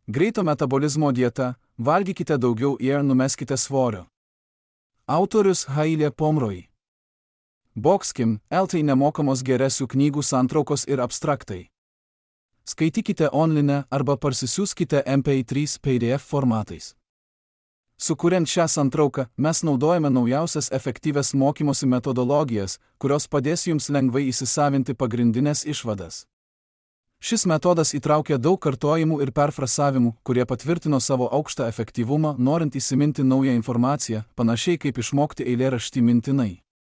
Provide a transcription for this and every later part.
Greito metabolizmo dieta – valgykite daugiau ir numeskite svorio. Autorius Hailė Pomroj. Boxkim, LT nemokamos geresių knygų santraukos ir abstraktai. Skaitykite online arba parsisiųskite MP3 PDF formatais. Sukuriant šią santrauką, mes naudojame naujausias efektyvias mokymosi metodologijas, kurios padės jums lengvai įsisavinti pagrindinės išvadas. Šis metodas įtraukia daug kartojimų ir perfrasavimų, kurie patvirtino savo aukštą efektyvumą, norint įsiminti naują informaciją, panašiai kaip išmokti eilėraštį mintinai.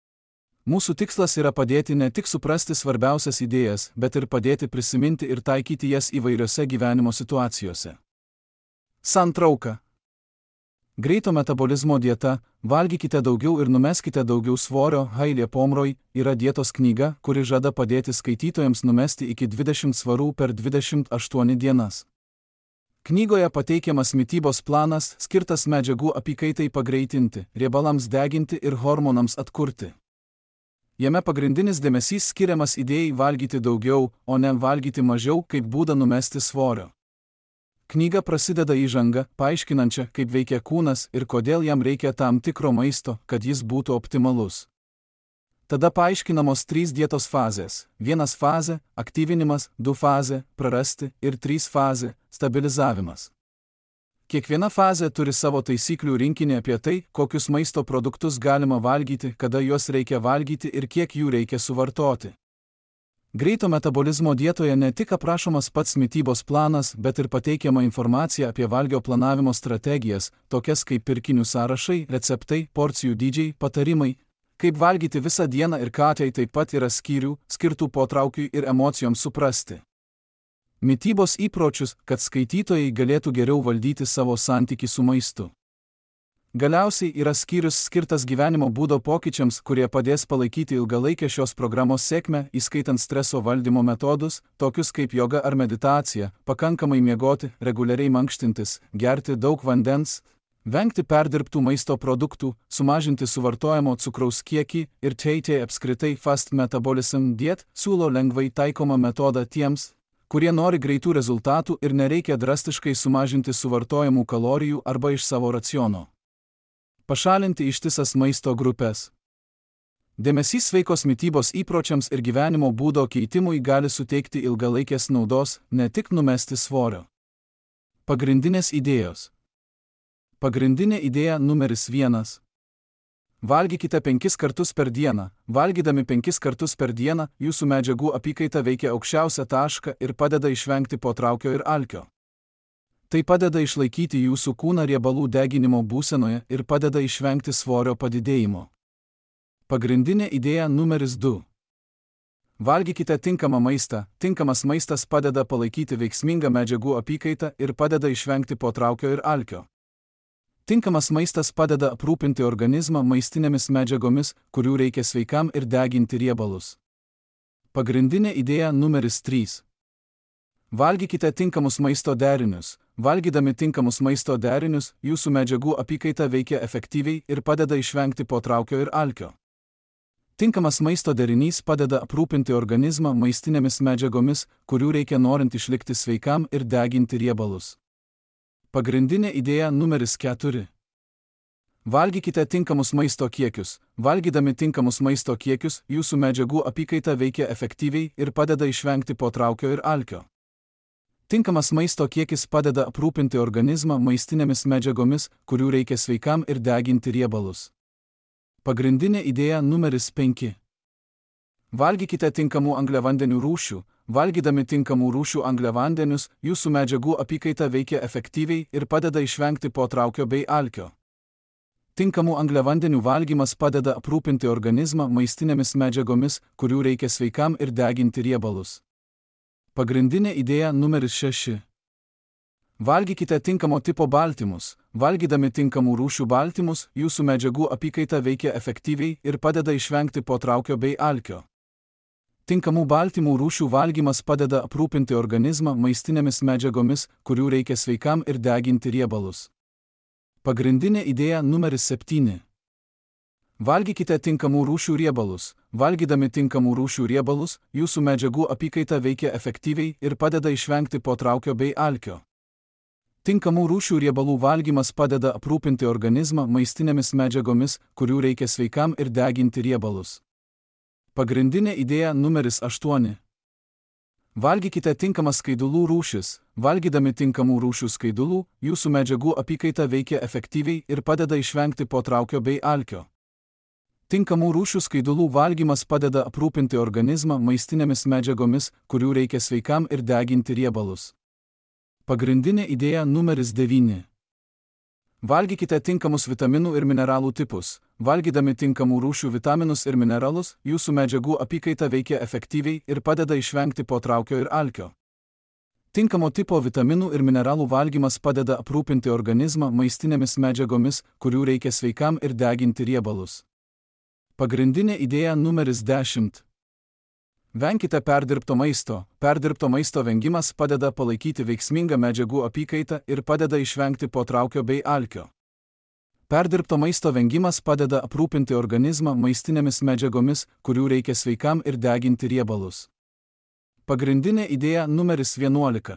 Mūsų tikslas yra padėti ne tik suprasti svarbiausias idėjas, bet ir padėti prisiminti ir taikyti jas įvairiose gyvenimo situacijose. Santrauka. Greito metabolizmo dieta – valgykite daugiau ir numeskite daugiau svorio Hailė Pomroj yra dietos knyga, kuri žada padėti skaitytojams numesti iki 20 svarų per 28 dienas. Knygoje pateikiamas mitybos planas, skirtas medžiagų apykaitai pagreitinti, riebalams deginti ir hormonams atkurti. Jame pagrindinis dėmesys skiriamas idėjai valgyti daugiau, o ne valgyti mažiau, kaip būdą numesti svorio. Knyga prasideda įžanga, paaiškinančia, kaip veikia kūnas ir kodėl jam reikia tam tikro maisto, kad jis būtų optimalus. Tada paaiškinamos 3 dietos fazės: 1 fazė – aktyvinimas, 2 fazė – prarasti ir 3 fazė – stabilizavimas. Kiekviena fazė turi savo taisyklių rinkinį apie tai, kokius maisto produktus galima valgyti, kada juos reikia valgyti ir kiek jų reikia suvartoti. Greito metabolizmo dietoje ne tik aprašomas pats mitybos planas, bet ir pateikiama informacija apie valgio planavimo strategijas, tokias kaip pirkinių sąrašai, receptai, porcijų dydžiai, patarimai, kaip valgyti visą dieną ir ką tai taip pat yra skyrių, skirtų potraukiui ir emocijoms suprasti. Mitybos įpročius, kad skaitytojai galėtų geriau valdyti savo santykį su maistu. Galiausiai yra skyrius skirtas gyvenimo būdo pokyčiams, kurie padės palaikyti ilgalaikę šios programos sėkmę, įskaitant streso valdymo metodus, tokius kaip joga ar meditacija, pakankamai miegoti, reguliariai mankštintis, gerti daug vandens, vengti perdirbtų maisto produktų, sumažinti suvartojamo cukraus kiekį ir TT apskritai Fast Metabolism Diet siūlo lengvai taikomą metodą tiems, kurie nori greitų rezultatų ir nereikia drastiškai sumažinti suvartojamų kalorijų arba iš savo raciono. Pašalinti ištisas maisto grupės. Dėmesys sveikos mitybos įpročiams ir gyvenimo būdo keitimui gali suteikti ilgalaikės naudos, ne tik numesti svorio. Pagrindinės idėjos. Pagrindinė idėja numeris 1. Valgykite 5 kartus per dieną. Valgydami 5 kartus per dieną, jūsų medžiagų apykaita veikia aukščiausią tašką ir padeda išvengti potraukio ir alkio. Tai padeda išlaikyti jūsų kūną riebalų deginimo būsenoje ir padeda išvengti svorio padidėjimo. Pagrindinė idėja numeris 2. Valgykite tinkamą maistą. Tinkamas maistas padeda palaikyti veiksmingą medžiagų apykaitą ir padeda išvengti potraukio ir alkio. Tinkamas maistas padeda aprūpinti organizmą maistinėmis medžiagomis, kurių reikia sveikam ir deginti riebalus. Pagrindinė idėja numeris 3. Valgykite tinkamus maisto derinius. Valgydami tinkamus maisto derinius, jūsų medžiagų apykaita veikia efektyviai ir padeda išvengti potraukio ir alkio. Tinkamas maisto derinys padeda aprūpinti organizmą maistinėmis medžiagomis, kurių reikia norint išlikti sveikam ir deginti riebalus. Pagrindinė idėja numeris 4. Valgykite tinkamus maisto kiekius. Valgydami tinkamus maisto kiekius, jūsų medžiagų apykaita veikia efektyviai ir padeda išvengti potraukio ir alkio. Tinkamas maisto kiekis padeda aprūpinti organizmą maistinėmis medžiagomis, kurių reikia sveikam ir deginti riebalus. Pagrindinė idėja numeris 5. Valgykite tinkamų angliavandenių rūšių. Valgydami tinkamų rūšių angliavandenius, jūsų medžiagų apykaita veikia efektyviai ir padeda išvengti potraukio bei alkio. Tinkamų angliavandenių valgymas padeda aprūpinti organizmą maistinėmis medžiagomis, kurių reikia sveikam ir deginti riebalus. Pagrindinė idėja numeris 6. Valgykite tinkamo tipo baltymus. Valgydami tinkamų rūšių baltymus, jūsų medžiagų apykaita veikia efektyviai ir padeda išvengti potraukio bei alkio. Tinkamų baltymų rūšių valgymas padeda aprūpinti organizmą maistinėmis medžiagomis, kurių reikia sveikam ir deginti riebalus. Pagrindinė idėja numeris 7. Valgykite tinkamų rūšių riebalus. Valgydami tinkamų rūšių riebalus, jūsų medžiagų apykaita veikia efektyviai ir padeda išvengti potraukio bei alkio. Tinkamų rūšių riebalų valgymas padeda aprūpinti organizmą maistinėmis medžiagomis, kurių reikia sveikam ir deginti riebalus. Pagrindinė idėja numeris 8. Valgykite tinkamas skaidulų rūšis. Valgydami tinkamų rūšių skaidulų, jūsų medžiagų apykaita veikia efektyviai ir padeda išvengti potraukio bei alkio. Tinkamų rūšių skaidulų valgymas padeda aprūpinti organizmą maistinėmis medžiagomis, kurių reikia sveikam ir deginti riebalus. Pagrindinė idėja numeris 9. Valgykite tinkamus vitaminų ir mineralų tipus. Valgydami tinkamų rūšių vitaminus ir mineralus, jūsų medžiagų apykaita veikia efektyviai ir padeda išvengti potraukio ir alkio. Tinkamo tipo vitaminų ir mineralų valgymas padeda aprūpinti organizmą maistinėmis medžiagomis, kurių reikia sveikam ir deginti riebalus. Pagrindinė idėja numeris 10. Venkite perdirbto maisto. Perdirbto maisto vengimas padeda palaikyti veiksmingą medžiagų apykaitą ir padeda išvengti potraukio bei alkio. Perdirbto maisto vengimas padeda aprūpinti organizmą maistinėmis medžiagomis, kurių reikia sveikam ir deginti riebalus. Pagrindinė idėja numeris 11.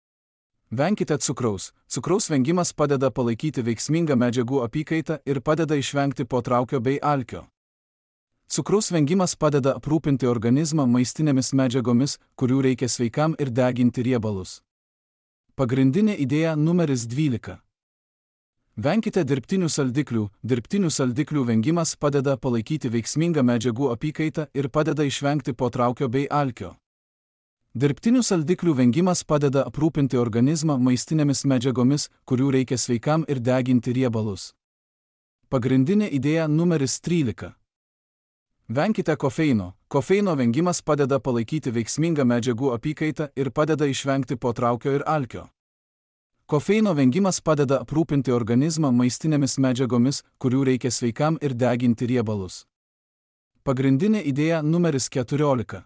Venkite cukraus. Cukraus vengimas padeda palaikyti veiksmingą medžiagų apykaitą ir padeda išvengti potraukio bei alkio. Cukraus vengimas padeda aprūpinti organizmą maistinėmis medžiagomis, kurių reikia sveikam ir deginti riebalus. Pagrindinė idėja numeris 12. Venkite dirbtinių saldiklių. Dirbtinių saldiklių vengimas padeda palaikyti veiksmingą medžiagų apykaitą ir padeda išvengti potraukio bei alkio. Dirbtinių saldiklių vengimas padeda aprūpinti organizmą maistinėmis medžiagomis, kurių reikia sveikam ir deginti riebalus. Pagrindinė idėja numeris 13. Venkite kofeino. Kofeino vengimas padeda palaikyti veiksmingą medžiagų apykaitą ir padeda išvengti potraukio ir alkio. Kofeino vengimas padeda aprūpinti organizmą maistinėmis medžiagomis, kurių reikia sveikam ir deginti riebalus. Pagrindinė idėja numeris 14.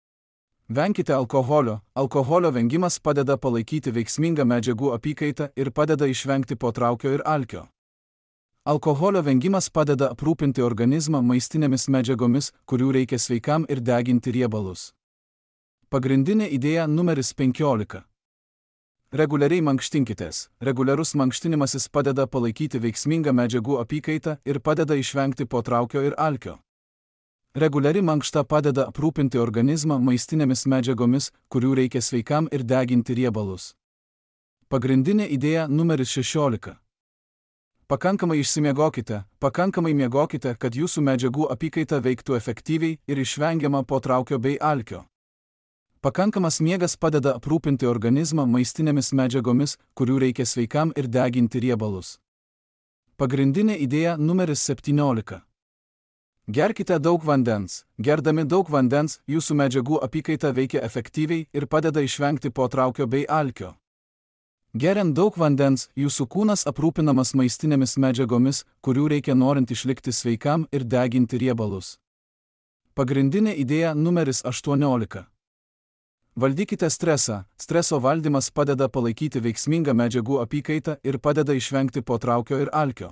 Venkite alkoholio. Alkoholio vengimas padeda palaikyti veiksmingą medžiagų apykaitą ir padeda išvengti potraukio ir alkio. Alkoholio vengimas padeda aprūpinti organizmą maistinėmis medžiagomis, kurių reikia sveikam ir deginti riebalus. Pagrindinė idėja numeris 15. Reguliariai mankštinkitės. Reguliarus mankštinimasis padeda palaikyti veiksmingą medžiagų apykaitą ir padeda išvengti potraukio ir alkio. Reguliari mankšta padeda aprūpinti organizmą maistinėmis medžiagomis, kurių reikia sveikam ir deginti riebalus. Pagrindinė idėja numeris 16. Pakankamai išsimiegokite. Pakankamai miegokite, kad jūsų medžiagų apykaita veiktų efektyviai ir išvengiama potraukio bei alkio. Pakankamas miegas padeda aprūpinti organizmą maistinėmis medžiagomis, kurių reikia sveikam ir deginti riebalus. Pagrindinė idėja numeris 17. Gerkite daug vandens. Gerdami daug vandens, jūsų medžiagų apykaita veikia efektyviai ir padeda išvengti potraukio bei alkio. Geriant daug vandens, jūsų kūnas aprūpinamas maistinėmis medžiagomis, kurių reikia norint išlikti sveikam ir deginti riebalus. Pagrindinė idėja numeris 18. Valdykite stresą. Streso valdymas padeda palaikyti veiksmingą medžiagų apykaitą ir padeda išvengti potraukio ir alkio.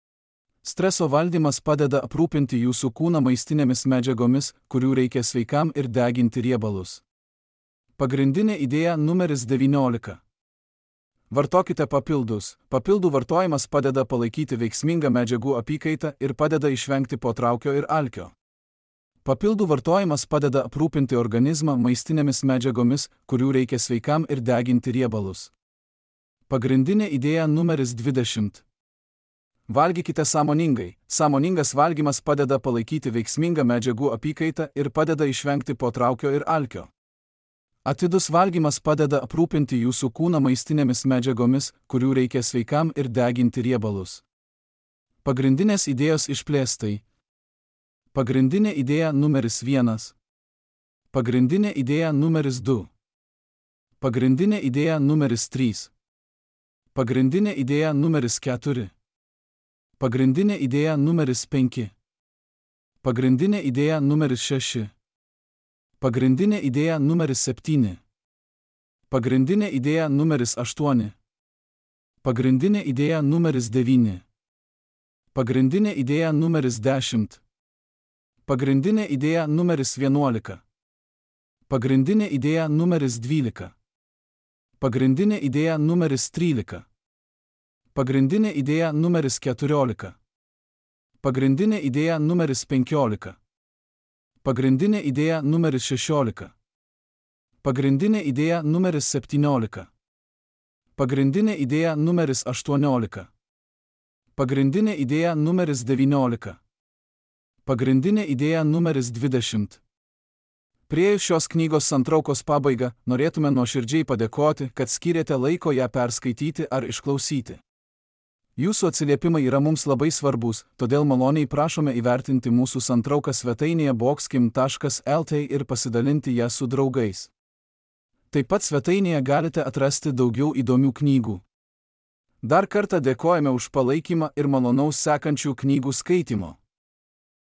Streso valdymas padeda aprūpinti jūsų kūną maistinėmis medžiagomis, kurių reikia sveikam ir deginti riebalus. Pagrindinė idėja numeris 19. Vartokite papildus. Papildų vartojimas padeda palaikyti veiksmingą medžiagų apykaitą ir padeda išvengti potraukio ir alkio. Papildų vartojimas padeda aprūpinti organizmą maistinėmis medžiagomis, kurių reikia sveikam ir deginti riebalus. Pagrindinė idėja numeris 20. Valgykite sąmoningai. Sąmoningas valgymas padeda palaikyti veiksmingą medžiagų apykaitą ir padeda išvengti potraukio ir alkio. Atidus valgymas padeda aprūpinti jūsų kūną maistinėmis medžiagomis, kurių reikia sveikam ir deginti riebalus. Pagrindinės idėjos išplėstai. Pagrindinė idėja numeris 1. Pagrindinė idėja numeris 2. Pagrindinė idėja numeris 3. Pagrindinė idėja numeris 4. Pagrindinė idėja numeris 5. Pagrindinė idėja numeris 6. Pagrindinė idėja numeris 7. Pagrindinė idėja numeris 8. Pagrindinė idėja numeris 9. Pagrindinė idėja numeris 10. Pagrindinė idėja numeris 11. Pagrindinė idėja numeris 12. Pagrindinė idėja numeris 13. Pagrindinė idėja numeris 14. Pagrindinė idėja numeris 15. Pagrindinė idėja numeris 16. Pagrindinė idėja numeris 17. Pagrindinė idėja numeris 18. Pagrindinė idėja numeris 19. Pagrindinė idėja numeris 20. Priėjus šios knygos santraukos pabaigą, norėtume nuoširdžiai padėkoti, kad skyrėte laiko ją perskaityti ar išklausyti. Jūsų atsiliepimai yra mums labai svarbus, todėl maloniai prašome įvertinti mūsų santrauką svetainėje boxkim.lt ir pasidalinti ją su draugais. Taip pat svetainėje galite atrasti daugiau įdomių knygų. Dar kartą dėkojame už palaikymą ir malonaus sekančių knygų skaitymo.